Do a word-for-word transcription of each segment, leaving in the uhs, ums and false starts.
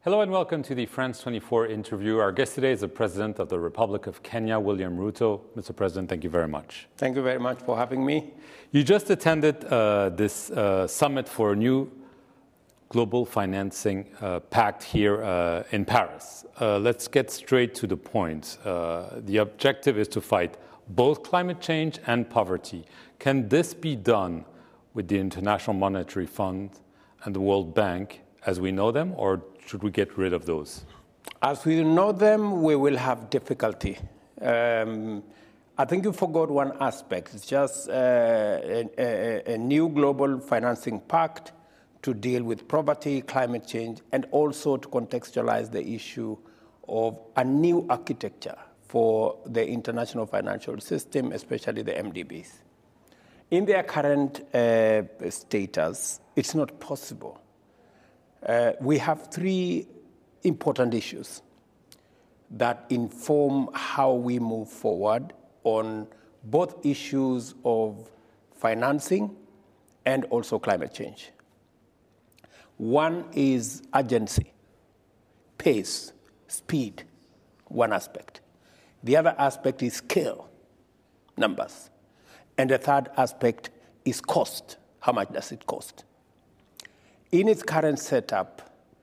Hello and welcome to the France twenty-four interview. Our guest today is the President of the Republic of Kenya, William Ruto. Mister President, thank you very much. Thank you very much for having me. You just attended uh, this uh, summit for a new global financing uh, pact here uh, in Paris. Uh, let's get straight to the point. Uh, the objective is to fight both climate change and poverty. Can this be done with the International Monetary Fund and the World Bank as we know them, or should we get rid of those? As we know them, we will have difficulty. Um, I think you forgot one aspect. It's just uh, a, a, a new global financing pact to deal with poverty, climate change, and also to contextualize the issue of a new architecture for the international financial system, especially the M D Bs. In their current uh, status, it's not possible. Uh, we have three important issues that inform how we move forward on both issues of financing and also climate change. One is urgency, pace, speed, one aspect. The other aspect is scale, numbers. And the third aspect is cost. How much does it cost? In its current setup,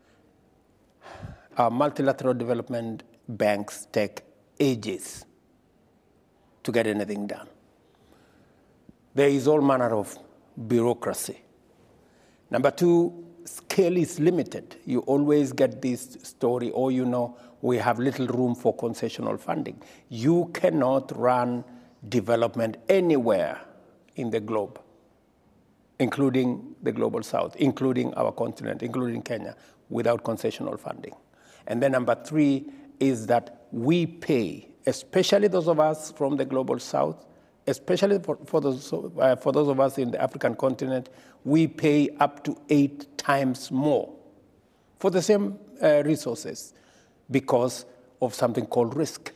our multilateral development banks take ages to get anything done. There is all manner of bureaucracy. Number two, scale is limited. You always get this story, or you know, we have little room for concessional funding. You cannot run development anywhere in the globe, including the global south, including our continent, including Kenya, without concessional funding. And then number three is that we pay, especially those of us from the global south, especially for, for, those, uh, for those of us in the African continent, we pay up to eight times more for the same uh, resources because of something called risk.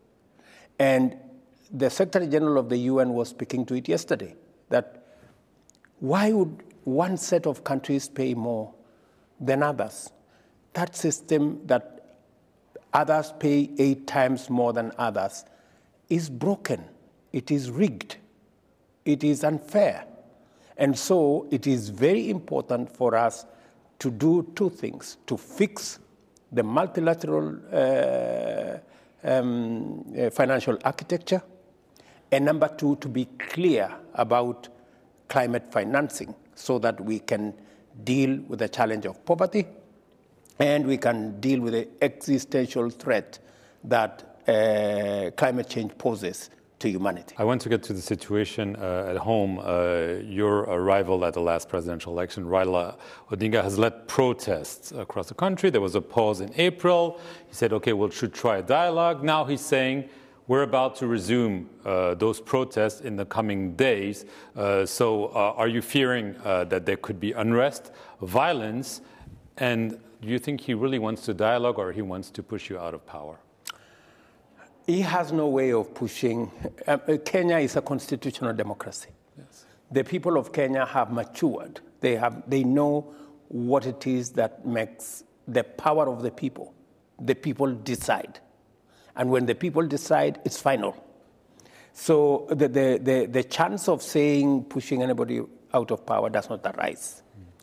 And the Secretary General of the U N was speaking to it yesterday, that why would one set of countries pay more than others? That system that others pay eight times more than others is broken. It is rigged. It is unfair. And so it is very important for us to do two things: to fix the multilateral uh, um, uh, financial architecture, and number two, to be clear about climate financing so that we can deal with the challenge of poverty and we can deal with the existential threat that uh, climate change poses to humanity. I want to get to the situation uh, at home. Uh, your arrival at the last presidential election, Raila Odinga has led protests across the country. There was a pause in April. He said, okay, we should try a dialogue. Now he's saying, we're about to resume uh, those protests in the coming days. Uh, so uh, are you fearing uh, that there could be unrest, violence, and do you think he really wants to dialogue or he wants to push you out of power? He has no way of pushing. Uh, Kenya is a constitutional democracy. Yes. The people of Kenya have matured. They, have, they know what it is that makes the power of the people. The people decide. And when the people decide, it's final. So the, the, the, the chance of saying, pushing anybody out of power does not arise.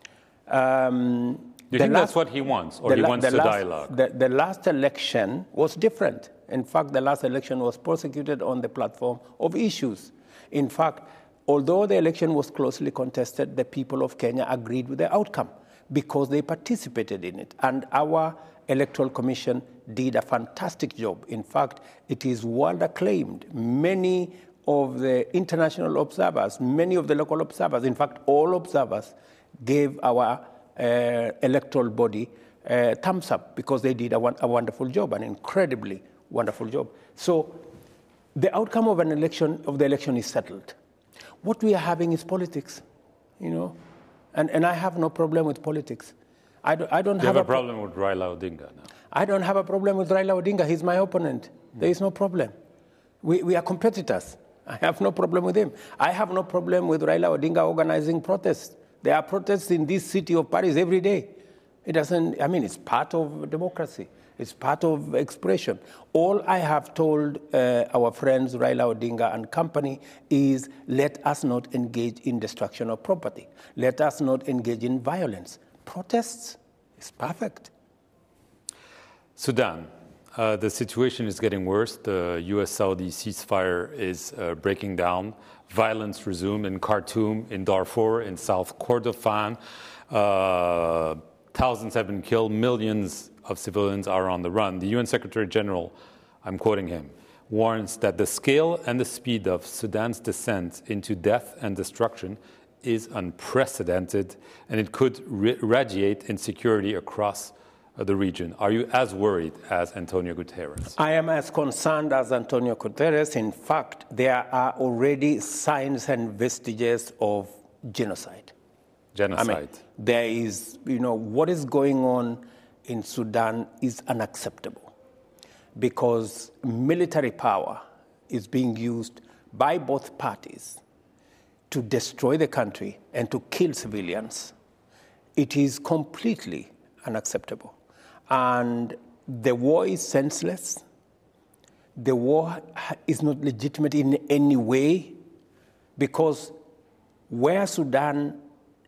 Um, Do you think last, that's what he wants, or he la- wants to last, dialogue? The, the last election was different. In fact, the last election was prosecuted on the platform of issues. In fact, although the election was closely contested, the people of Kenya agreed with the outcome because they participated in it. And our Electoral Commission did a fantastic job. In fact, it is world acclaimed. Many of the international observers, many of the local observers, in fact, all observers gave our uh, electoral body uh, thumbs up because they did a, a wonderful job, an incredibly wonderful job. So the outcome of an election, of the election is settled. What we are having is politics, you know, and, and I have no problem with politics. I don't, I don't you have, have a, a problem pro- with Raila Odinga now. I don't have a problem with Raila Odinga. He's my opponent. Mm. There is no problem. We, we are competitors. I have no problem with him. I have no problem with Raila Odinga organizing protests. There are protests in this city of Paris every day. It doesn't, I mean, it's part of democracy. It's part of expression. All I have told uh, our friends Raila Odinga and company is let us not engage in destruction of property. Let us not engage in violence. Protests is perfect. Sudan. Uh, the situation is getting worse. The U S Saudi ceasefire is uh, breaking down. Violence resumed in Khartoum, in Darfur, in South Kordofan. Uh, thousands have been killed. Millions of civilians are on the run. The U N Secretary General, I'm quoting him, warns that the scale and the speed of Sudan's descent into death and destruction is unprecedented, and it could re- radiate insecurity across the region. Are you as worried as Antonio Guterres? I am as concerned as Antonio Guterres. In fact, there are already signs and vestiges of genocide. Genocide. I mean, there is, you know, what is going on in Sudan is unacceptable because military power is being used by both parties to destroy the country and to kill civilians. It is completely unacceptable. And the war is senseless. The war is not legitimate in any way because where Sudan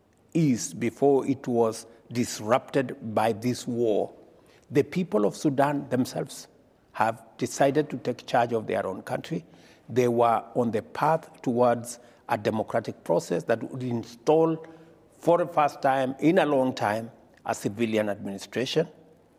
is before it was disrupted by this war, the people of Sudan themselves have decided to take charge of their own country. They were on the path towards a democratic process that would install, for the first time in a long time, a civilian administration.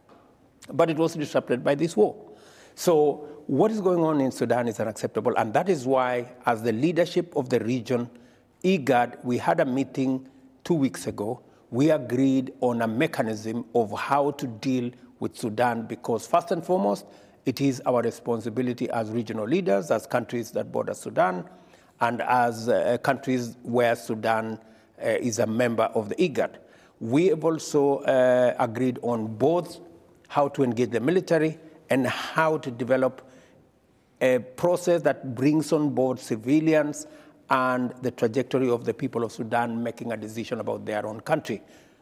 But it was disrupted by this war. So what is going on in Sudan is unacceptable, and that is why, as the leadership of the region, IGAD, we had a meeting two weeks ago. We agreed on a mechanism of how to deal with Sudan because, first and foremost, it is our responsibility as regional leaders, as countries that border Sudan, and as uh, countries where Sudan uh, is a member of the IGAD. We have also uh, agreed on both how to engage the military and how to develop a process that brings on board civilians and the trajectory of the people of Sudan making a decision about their own country.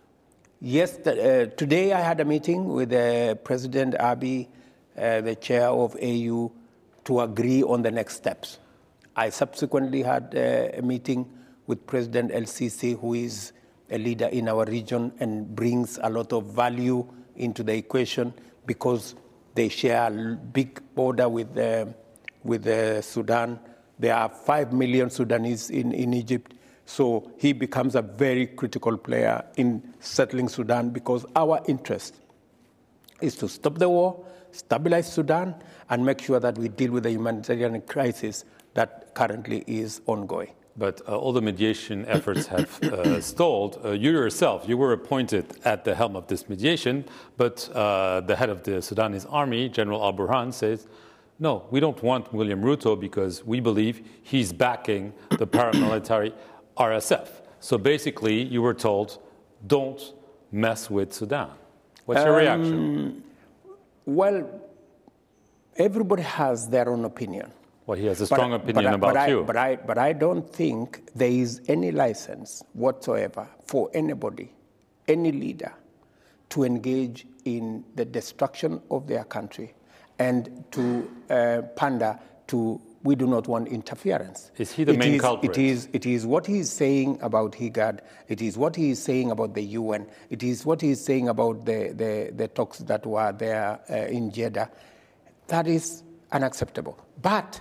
Yes, the, uh, today I had a meeting with uh, President Abiy, uh, the chair of A U, to agree on the next steps. I subsequently had uh, a meeting with President El Sisi, who is a leader in our region and brings a lot of value into the equation because they share a big border with, uh, with uh, Sudan. There are five million Sudanese in, in Egypt. So he becomes a very critical player in settling Sudan because our interest is to stop the war, stabilize Sudan, and make sure that we deal with the humanitarian crisis that currently is ongoing. But uh, all the mediation efforts have uh, stalled. Uh, you yourself, you were appointed at the helm of this mediation, but uh, the head of the Sudanese army, General Al-Burhan, says, no, we don't want William Ruto because we believe he's backing the paramilitary R S F. So basically, you were told, don't mess with Sudan. What's your um, reaction? Well, everybody has their own opinion. Well, he has a strong but, opinion but, about but I, you. But I, but I don't think there is any license whatsoever for anybody, any leader, to engage in the destruction of their country and to uh, pander to, we do not want interference. Is he the it main is, culprit? It is, it is what he is saying about IGAD. It is what he is saying about the U N. It is what he is saying about the, the, the talks that were there uh, in Jeddah. That is unacceptable. But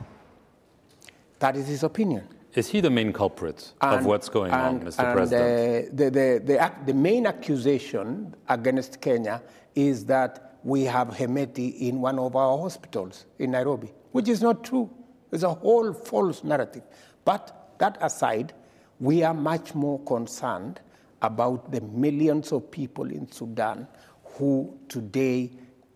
that is his opinion. Is he the main culprit and, of what's going and, on, Mister and, President? Uh, the, the, the, the main accusation against Kenya is that we have Hemeti in one of our hospitals in Nairobi, which is not true. It's a whole false narrative. But that aside, we are much more concerned about the millions of people in Sudan who today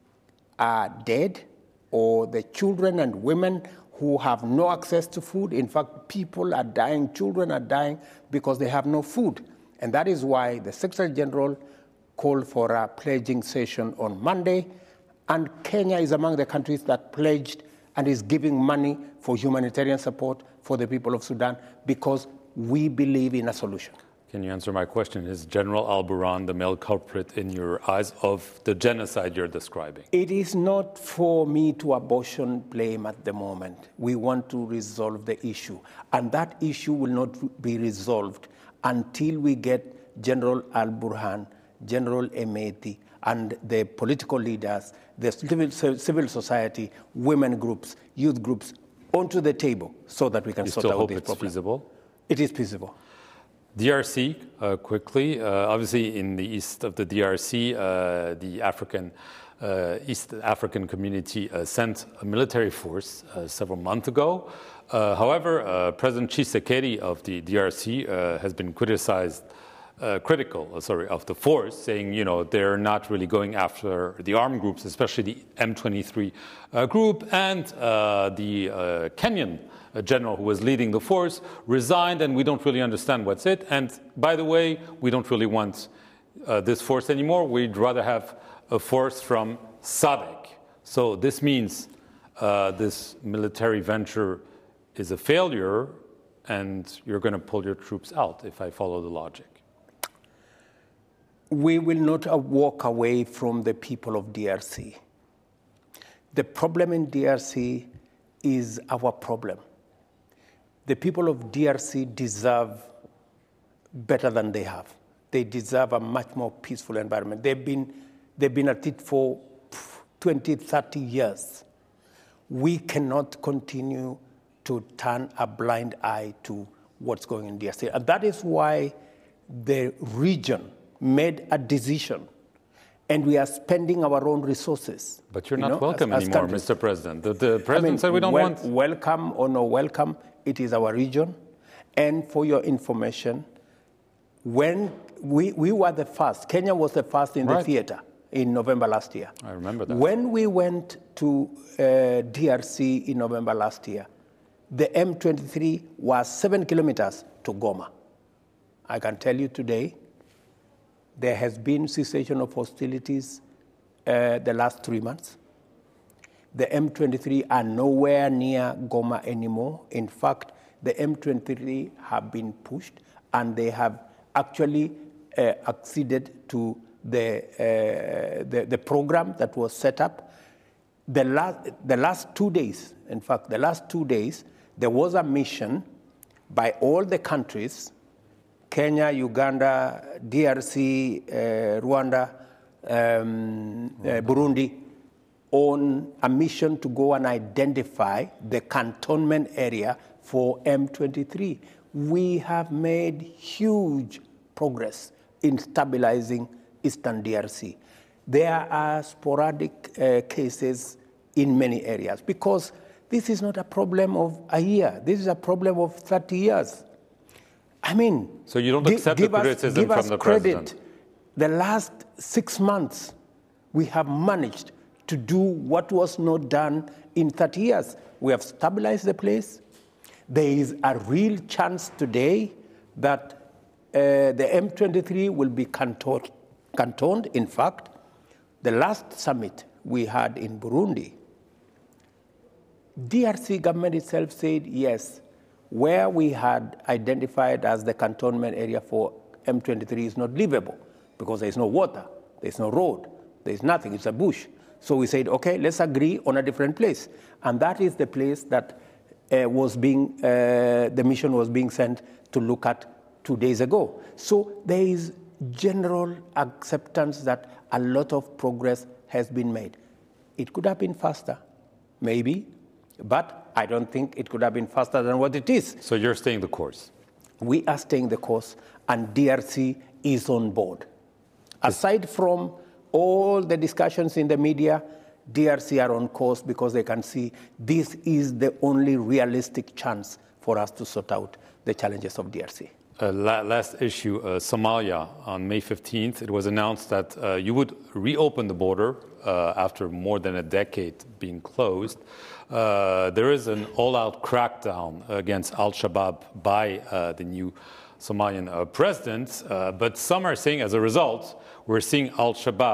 are dead, or the children and women who have no access to food. In fact, people are dying, children are dying because they have no food. And that is why the Secretary General called for a pledging session on Monday, and Kenya is among the countries that pledged and is giving money for humanitarian support for the people of Sudan because we believe in a solution. Can you answer my question? Is General Al-Burhan the male culprit in your eyes of the genocide you're describing? It is not for me to apportion blame at the moment. We want to resolve the issue. And that issue will not be resolved until we get General Al-Burhan, General Emeti, and the political leaders, the civil, civil society, women groups, youth groups, onto the table so that we can you sort still out hope this it's problem. feasible? It is feasible. D R C, uh, quickly. Uh, obviously, in the east of the D R C, uh, the African uh, East African community uh, sent a military force uh, several months ago. Uh, however, uh, President Tshisekedi of the D R C uh, has been criticized, uh, critical, uh, sorry, of the force, saying, you know, they're not really going after the armed groups, especially the M twenty-three uh, group, and uh, the uh, Kenyan a general who was leading the force, resigned, and we don't really understand what's it. And by the way, we don't really want uh, this force anymore. We'd rather have a force from S A D C. So this means uh, this military venture is a failure, and you're going to pull your troops out, if I follow the logic. We will not uh, walk away from the people of D R C. The problem in D R C is our problem. The people of D R C deserve better than they have. They deserve a much more peaceful environment. They've been, they've been at it for twenty, thirty years. We cannot continue to turn a blind eye to what's going on in D R C. And that is why the region made a decision, and we are spending our own resources. But you're you not know, welcome as, as anymore, countries. Mister President. The, the President I mean, said we don't wel- want... Welcome or no welcome, it is our region. And for your information, when we, we were the first, Kenya was the first in Right. the theater in November last year. I remember that. When we went to uh, D R C in November last year, the M twenty-three was seven kilometers to Goma. I can tell you today, there has been cessation of hostilities uh, the last three months. The M twenty-three are nowhere near Goma anymore. In fact, the M twenty-three have been pushed, and they have actually uh, acceded to the, uh, the, the program that was set up. The last, the last two days, in fact, the last two days, there was a mission by all the countries, Kenya, Uganda, D R C, uh, Rwanda, um, uh, Burundi, on a mission to go and identify the cantonment area for M twenty-three. We have made huge progress in stabilizing Eastern D R C. There are sporadic uh, cases in many areas because this is not a problem of a year. This is a problem of thirty years. I mean, So you don't gi- accept give the us- criticism give from us the credit. president? The last six months, we have managed to do what was not done in thirty years. We have stabilized the place. There is a real chance today that uh, the M twenty-three will be cantoned. cantoned. In fact, the last summit we had in Burundi, D R C government itself said, yes, where we had identified as the cantonment area for M twenty-three is not livable because there is no water, there is no road, there is nothing, it's a bush. So we said, okay, let's agree on a different place. And that is the place that uh, was being, uh, the mission was being sent to look at two days ago. So there is general acceptance that a lot of progress has been made. It could have been faster, maybe, but I don't think it could have been faster than what it is. So you're staying the course? We are staying the course, and D R C is on board. Aside from all the discussions in the media, D R C are on course because they can see this is the only realistic chance for us to sort out the challenges of D R C. Uh, la- last issue, uh, Somalia. On May fifteenth, it was announced that uh, you would reopen the border uh, after more than a decade being closed. Uh, there is an all-out crackdown against al-Shabaab by uh, the new Somalian uh, president, uh, but some are saying as a result, we're seeing al-Shabaab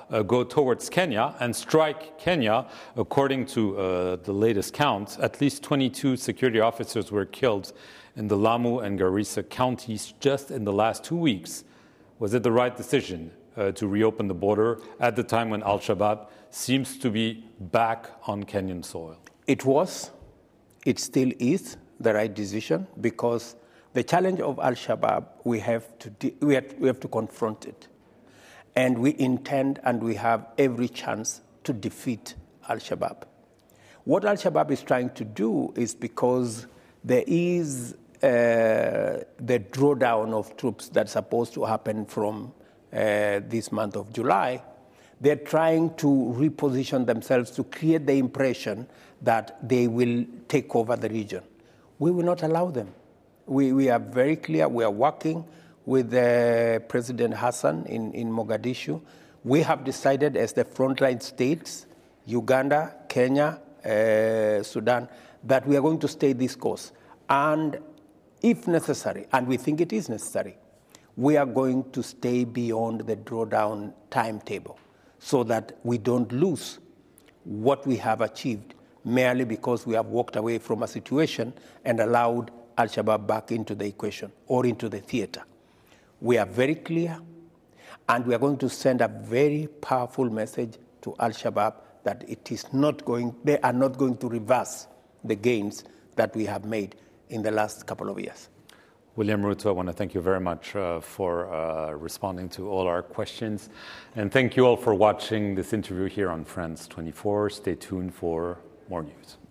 uh, go towards Kenya and strike Kenya. According to uh, the latest count, at least twenty-two security officers were killed in the Lamu and Garissa counties just in the last two weeks. Was it the right decision uh, to reopen the border at the time when Al-Shabaab seems to be back on Kenyan soil? It was, it still is the right decision, because the challenge of Al-Shabaab, we have to de- we have, we have to confront it. And we intend and we have every chance to defeat Al-Shabaab. What Al-Shabaab is trying to do is, because there is uh, the drawdown of troops that's supposed to happen from uh, this month of July, they're trying to reposition themselves to create the impression that they will take over the region. We will not allow them. We, we are very clear. We are working with uh, President Hassan in, in Mogadishu. We have decided as the frontline states, Uganda, Kenya, uh, Sudan, that we are going to stay this course. And if necessary, and we think it is necessary, we are going to stay beyond the drawdown timetable so that we don't lose what we have achieved merely because we have walked away from a situation and allowed Al-Shabaab back into the equation or into the theater. We are very clear, and we are going to send a very powerful message to Al-Shabaab that it is not going, they are not going to reverse the gains that we have made in the last couple of years. William Ruto, I want to thank you very much uh, for uh, responding to all our questions. And thank you all for watching this interview here on France twenty-four. Stay tuned for more news.